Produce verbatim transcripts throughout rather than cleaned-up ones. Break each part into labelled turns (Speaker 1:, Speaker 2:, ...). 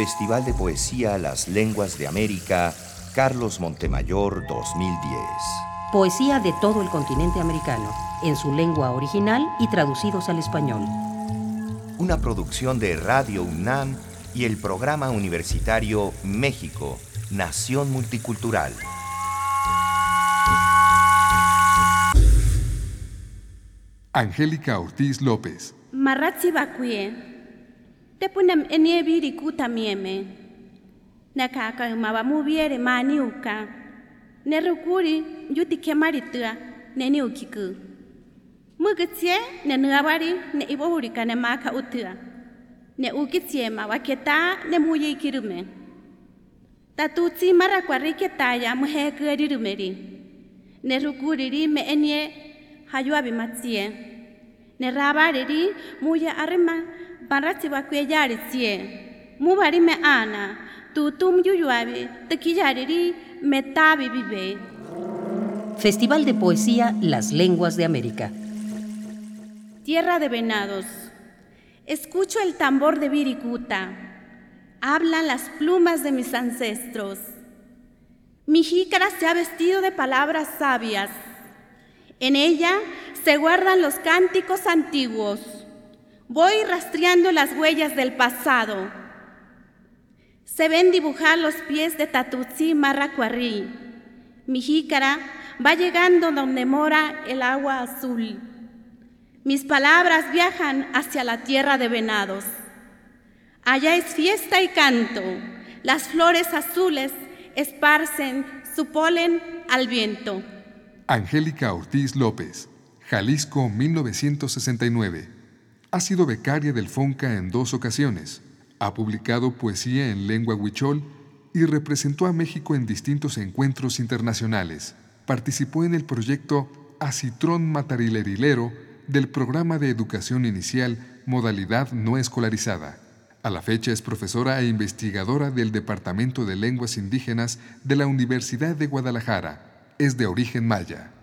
Speaker 1: Festival de Poesía Las Lenguas de América, Carlos Montemayor dos mil diez.
Speaker 2: Poesía de todo el continente americano, en su lengua original y traducidos al español.
Speaker 1: Una producción de Radio UNAM y el Programa Universitario México, Nación Multicultural.
Speaker 3: Angélica Ortiz López.
Speaker 4: Maratsi bakue. Te punem enie biriku tamieme. Nakaka maba mubiere maniuka. Nerukuri yuti kemaritua neniukiku. Mugitsie ne nuabari ne ibohurika ne maka utua. Ne ukitsie ma waketa ne muye kirume. Tatutsi marakwariketaya muhekuririmeri. Nerukuri me enie hayuabi matsie. Ne rabariri muya arima baratsi bakue yaritsie. Mubari me ana. Tutum yuyuabi tekiyariri metabi vive.
Speaker 2: Festival de Poesía Las Lenguas de América.
Speaker 4: Tierra de venados. Escucho el tambor de Viricuta. Hablan las plumas de mis ancestros. Mi jícara se ha vestido de palabras sabias. En ella se guardan los cánticos antiguos. Voy rastreando las huellas del pasado. Se ven dibujar los pies de Tatutsi Marracuarrí. Mi jícara va llegando donde mora el agua azul. Mis palabras viajan hacia la tierra de venados. Allá es fiesta y canto. Las flores azules esparcen su polen al viento.
Speaker 3: Angélica Ortiz López, Jalisco, mil novecientos sesenta y nueve. Ha sido becaria del FONCA en dos ocasiones. Ha publicado poesía en lengua huichol y representó a México en distintos encuentros internacionales. Participó en el proyecto Acitrón Matarilerilero del Programa de Educación Inicial Modalidad No Escolarizada. A la fecha es profesora e investigadora del Departamento de Lenguas Indígenas de la Universidad de Guadalajara. Es de origen maya.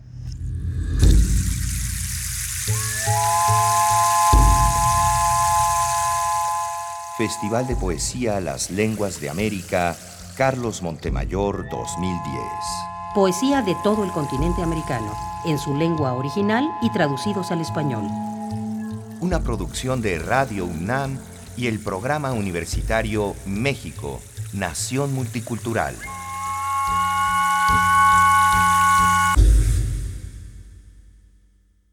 Speaker 1: Festival de Poesía Las Lenguas de América, Carlos Montemayor dos mil diez.
Speaker 2: Poesía de todo el continente americano, en su lengua original y traducidos al español.
Speaker 1: Una producción de Radio UNAM y el Programa Universitario México, Nación Multicultural.